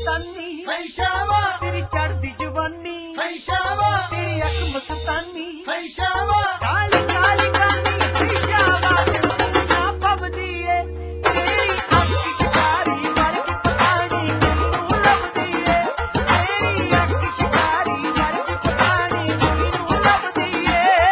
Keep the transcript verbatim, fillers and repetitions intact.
मस्तानी है शावा तेरी चढ़दी जवानी है शावा तेरी अख मस्तानी है शावा काली